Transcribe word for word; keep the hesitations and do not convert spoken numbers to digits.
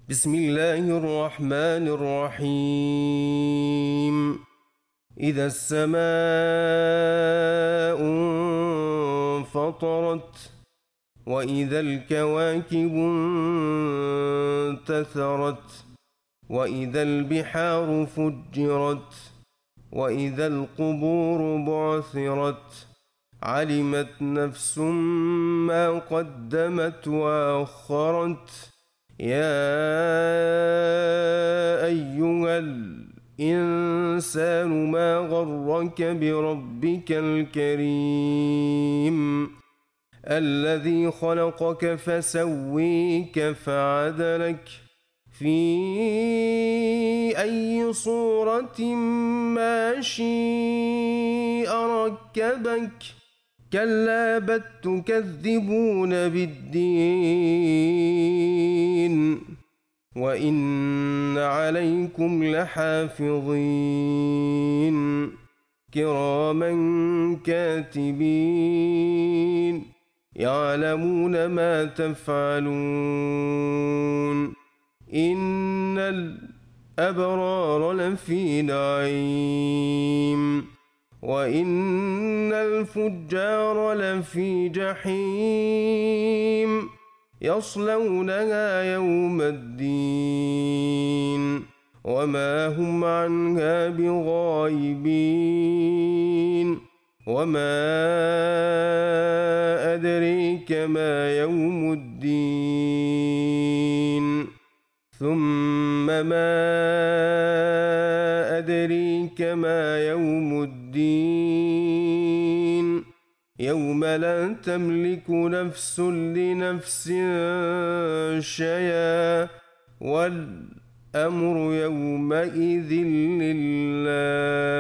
بسم الله الرحمن الرحيم. إذا السماء انفطرت وإذا الكواكب انتثرت وإذا البحار فجرت وإذا القبور بعثرت علمت نفس ما قدمت وأخرت. يا أيها الإنسان ما غرك بربك الكريم الذي خلقك فسويك فعدلك في أي صورة ما شاء ركبك. كلا بل تكذبون بالدين وإن عليكم لحافظين كراما كاتبين يعلمون ما تفعلون. إن الأبرار لفي نعيم وإن الفجار لفي جحيم يصلونها يوم الدين وما هم عنها بغائبين. وما أدريك ما يوم الدين ثم ما أدريك ما يوم الدين يوم لا تملك نفس لنفس شيئا والأمر يومئذ لله.